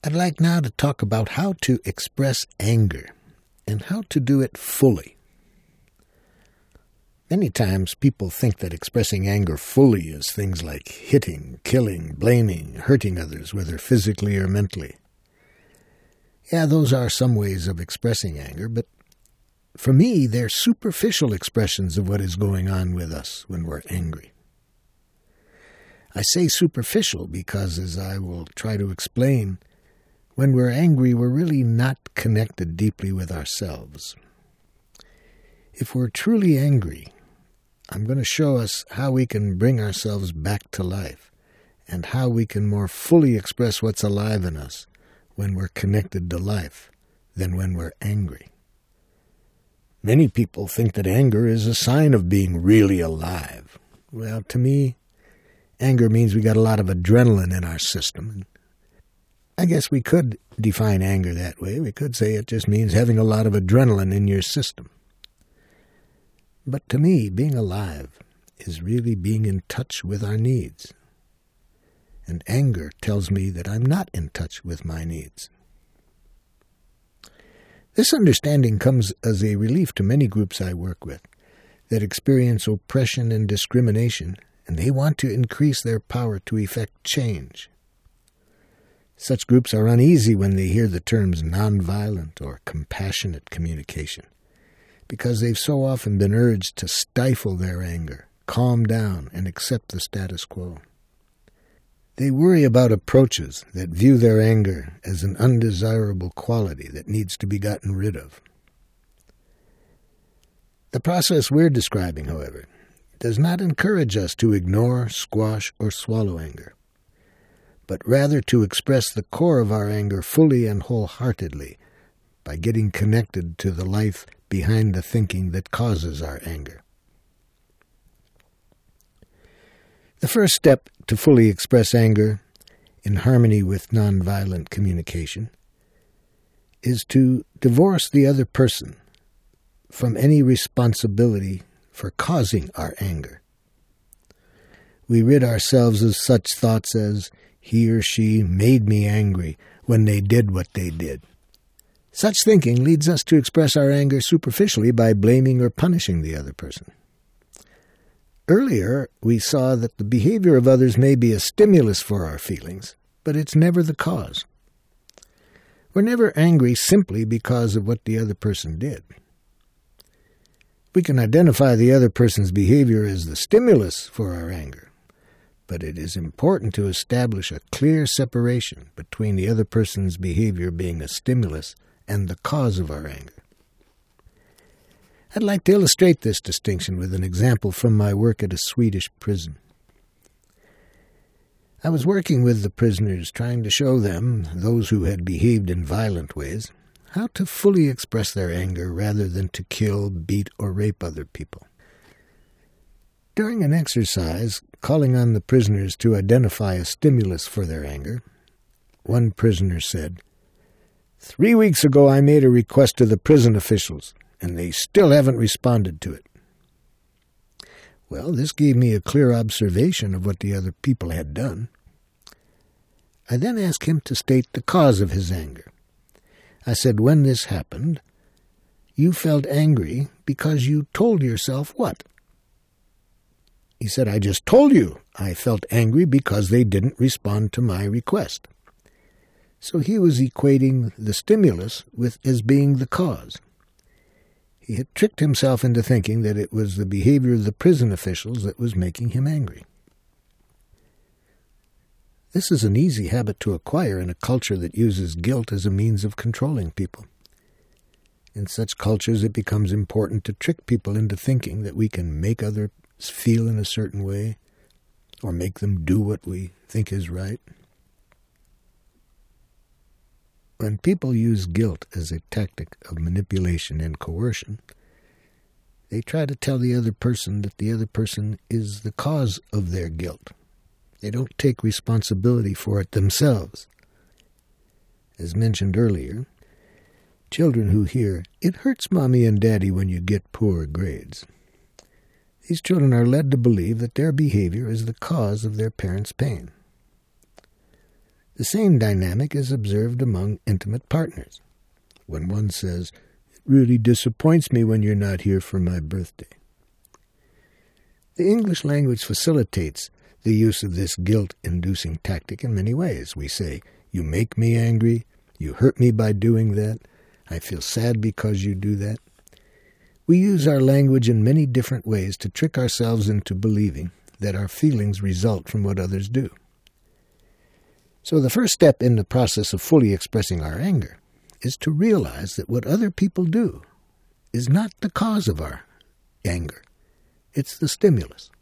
I'd like now to talk about how to express anger and how to do it fully. Many times people think that expressing anger fully is things like hitting, killing, blaming, hurting others, whether physically or mentally. Yeah, those are some ways of expressing anger, but for me, they're superficial expressions of what is going on with us when we're angry. I say superficial because, as I will try to explain, when we're angry, we're really not connected deeply with ourselves. If we're truly angry, I'm going to show us how we can bring ourselves back to life and how we can more fully express what's alive in us when we're connected to life than when we're angry. Many people think that anger is a sign of being really alive. Well, to me, anger means we got a lot of adrenaline in our system. I guess we could define anger that way. We could say it just means having a lot of adrenaline in your system. But to me, being alive is really being in touch with our needs. And anger tells me that I'm not in touch with my needs. This understanding comes as a relief to many groups I work with that experience oppression and discrimination, and they want to increase their power to effect change. Such groups are uneasy when they hear the terms nonviolent or compassionate communication, because they've so often been urged to stifle their anger, calm down, and accept the status quo. They worry about approaches that view their anger as an undesirable quality that needs to be gotten rid of. The process we're describing, however, does not encourage us to ignore, squash, or swallow anger, but rather to express the core of our anger fully and wholeheartedly by getting connected to the life behind the thinking that causes our anger. The first step to fully express anger in harmony with nonviolent communication is to divorce the other person from any responsibility for causing our anger. We rid ourselves of such thoughts as, he or she made me angry when they did what they did. Such thinking leads us to express our anger superficially by blaming or punishing the other person. Earlier, we saw that the behavior of others may be a stimulus for our feelings, but it's never the cause. We're never angry simply because of what the other person did. We can identify the other person's behavior as the stimulus for our anger, but it is important to establish a clear separation between the other person's behavior being a stimulus and the cause of our anger. I'd like to illustrate this distinction with an example from my work at a Swedish prison. I was working with the prisoners, trying to show them, those who had behaved in violent ways, how to fully express their anger rather than to kill, beat, or rape other people. During an exercise, calling on the prisoners to identify a stimulus for their anger, one prisoner said, "3 weeks ago I made a request to the prison officials, and they still haven't responded to it." Well, this gave me a clear observation of what the other people had done. I then asked him to state the cause of his anger. I said, when this happened, you felt angry because you told yourself what? He said, I just told you I felt angry because they didn't respond to my request. So he was equating the stimulus as being the cause. He had tricked himself into thinking that it was the behavior of the prison officials that was making him angry. This is an easy habit to acquire in a culture that uses guilt as a means of controlling people. In such cultures, it becomes important to trick people into thinking that we can make others feel in a certain way or make them do what we think is right. When people use guilt as a tactic of manipulation and coercion, they try to tell the other person that the other person is the cause of their guilt. They don't take responsibility for it themselves. As mentioned earlier, children who hear, "It hurts Mommy and Daddy when you get poor grades," these children are led to believe that their behavior is the cause of their parents' pain. The same dynamic is observed among intimate partners. When one says, "It really disappoints me when you're not here for my birthday." The English language facilitates the use of this guilt-inducing tactic in many ways. We say, "You make me angry," "You hurt me by doing that," "I feel sad because you do that." We use our language in many different ways to trick ourselves into believing that our feelings result from what others do. So the first step in the process of fully expressing our anger is to realize that what other people do is not the cause of our anger. It's the stimulus.